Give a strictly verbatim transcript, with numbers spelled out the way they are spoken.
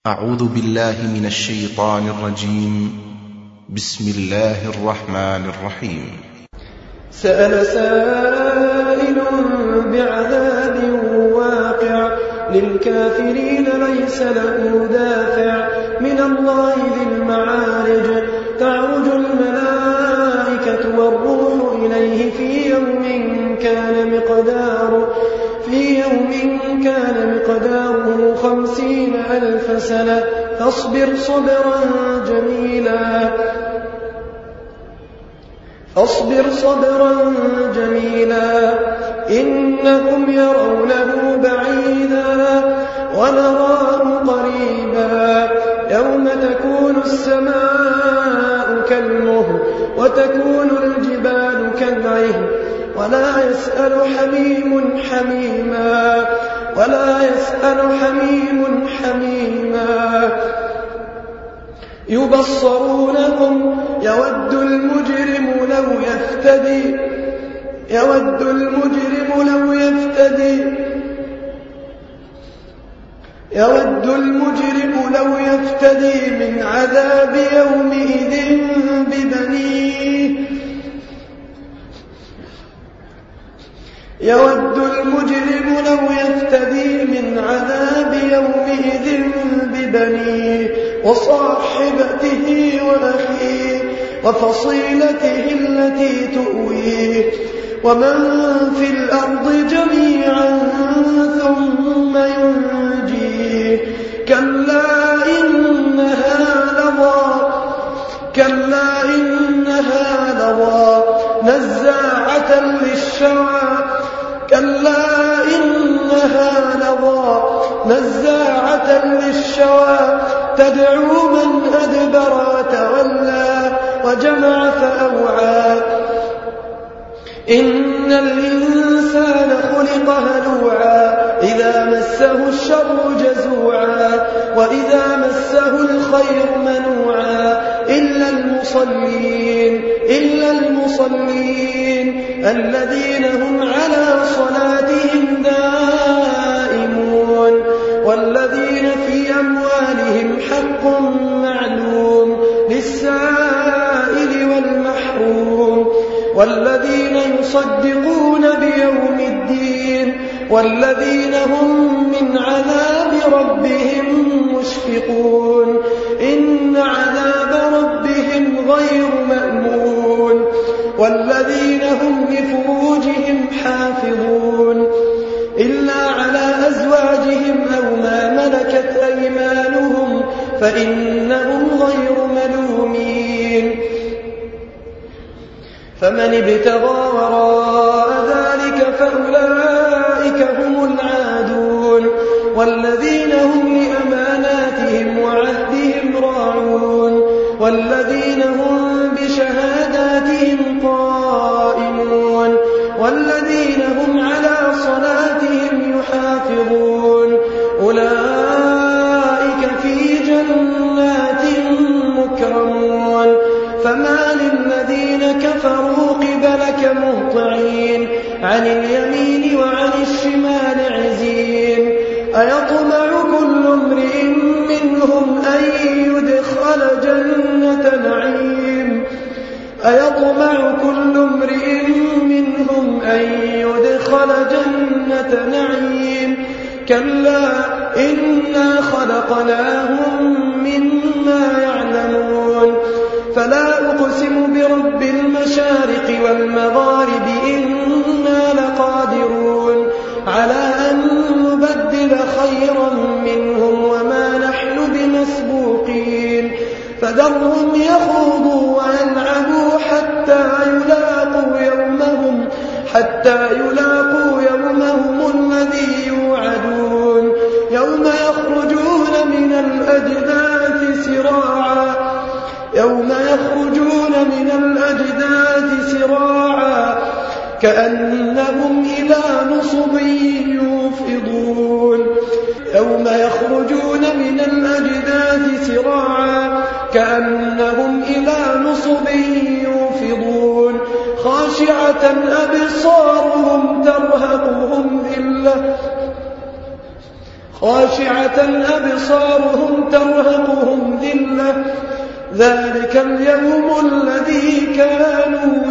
أعوذ بالله من الشيطان الرجيم. بسم الله الرحمن الرحيم. سأل سائل بعذاب واقع للكافرين ليس له دافع من الله ذي المعارج تعرج الملائكة والروح إليه في يوم كان مقداره في يوم كان مقداره خمسين ألف سنة فاصبر صبرا جميلا فاصبر صبرا جميلا إنهم يرونه بعيدا ونراه قريبا يوم تكون السماء كالمهل وتكون الجبال كالعهن ولا يسأل حميم حميما ولا يسأل حميم حميما يبصرونهم يود المجرم لو يفتدي يود المجرم لو يفتدي يود المجرم لو يفتدي من عذاب يومئذ ببنيه يود المجرم لو يفتدي من عذاب يومئذ ببنيه وصاحبته وأخيه وفصيلته التي تؤويه ومن في الأرض جميعا ثم ينجيه كلا إنها لظى كلا إنها لظى نزاعة للشوى كلا إنها لظى نزاعة للشوى تدعو من أدبر وتولى وجمع فأوعى إن الإنسان خلق هلوعا إذا مسه الشر جزوعا وإذا مسه الخير منوعا إلا المصلين إلا المصلين الذين هم على صلاتهم دائمون والذين في أموالهم حق معلوم للسائل والمحروم والذين يصدقون بيوم الدين والذين هم من عذاب ربهم مشفقون إن عذاب ربهم غير مأمون والذين هم لفروجهم حافظون إلا على أزواجهم أو ما ملكت أيمانهم فإنهم غير ملومين فمن ابتغى وراء ذلك فأولئك هم العادون والذين هم لأماناتهم وعهدهم راعون والذين هم بشهاداتهم قائمون والذين هم على صلاتهم يحافظون أولئك في جنات مكرمون فما للذين كفروا قبلك مهطعين عن اليمين وعن الشمال عزين أيطمع كل امرئ منهم أن يدخل جنة نعيم أيطمع كل امرئ منهم أن يدخل جنة نعيم كلا إنا خلقناهم مما يعلمون فلا أقسم برب المشارق والمغارب إنا لقادرون على أن نبدل خيرا منهم وما نحن بمسبوقين فذرهم يخوضوا ويلعبوا حتى يلاقوا يومهم حتى يلاقوا يومهم الذي يوعدون يوم يخرجون من الأجداث سراعا يوم يخرجون من الأجداث سراعا كأنهم إلى نصب يوفضون يوم يخرجون من الأجداث سراعا كأنهم إلى نصب يوفضون خاشعة أبصارهم ترهقهم ذلة خاشعة أبصارهم ترهقهم ذلة ذلك اليوم الذي كانوا